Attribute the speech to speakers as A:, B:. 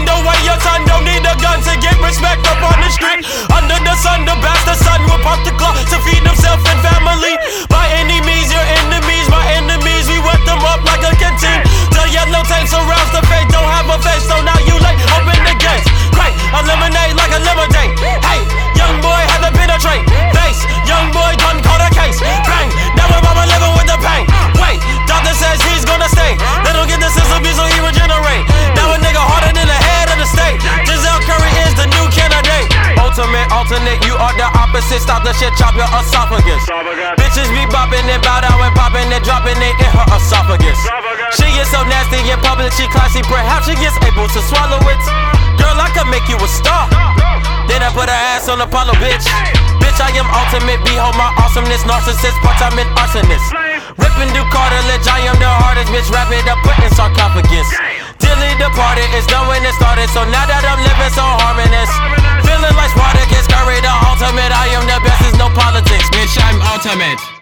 A: Find a way, your son don't need a gun to get respect up on the street. Under the sun, the bastard son will pop the clock to feed himself and family. By any means, your enemies, my enemies, we wet them up like a canteen. The yellow tape surrounds the fate, don't have a face, so now you late. Open the gates, great, eliminate like a lemonade. Hey, young boy had to penetrate. Face, young boy done caught a case. Bang, now we're mama living with the pain. Wait, doctor says he's gonna stay. They don't get the system so he regenerate. Now a nigga harder than the head of the state. Giselle Curry is the new candidate. Ultimate, alternate, you are the opposite. Stop the shit, chop your esophagus. Bitches be bopping and bow down and popping and dropping it in her esophagus. She is so nasty in public, she classy, perhaps she is able to swallow it. Girl, I could make you a star. Then I put her ass on Apollo, bitch. Bitch, I am ultimate, behold my awesomeness. Narcissist, part-time an arsonist. Ripping through cartilage, I am the hardest, bitch. Wrap it up, put in sarcophagus. Dilly departed, it's done when it started. So now that I'm living so harmonious, feeling like Spartacus, Curry the ultimate. I am the best, there's no politics, bitch, I'm ultimate.